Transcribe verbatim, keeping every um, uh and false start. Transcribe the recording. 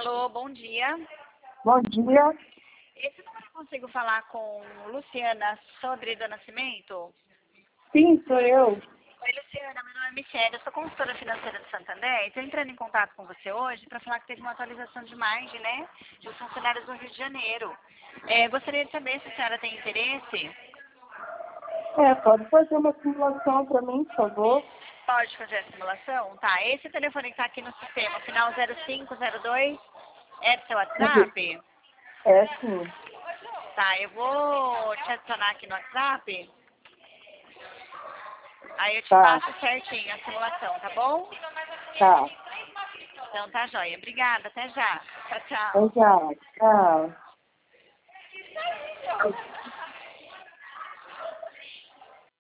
Alô, bom dia. Bom dia. Esse número eu consigo falar com Luciana Sodré do Nascimento? Sim, sou eu. Oi, Luciana, meu nome é Michelle, eu sou consultora financeira do Santander. Estou entrando em contato com você hoje para falar que teve uma atualização de margem, né, de funcionários do Rio de Janeiro. É, gostaria de saber se a senhora tem interesse. É, pode fazer uma simulação para mim, por favor? Pode fazer a simulação? Tá, esse telefone que está aqui no sistema, final zero cinco zero dois, é do seu WhatsApp? É, sim. Tá, eu vou te adicionar aqui no WhatsApp. Aí eu te Tá, passo certinho a simulação, tá bom? tá. Então tá joia. Obrigada, até já. Tchau, tchau. Então, já. Tchau.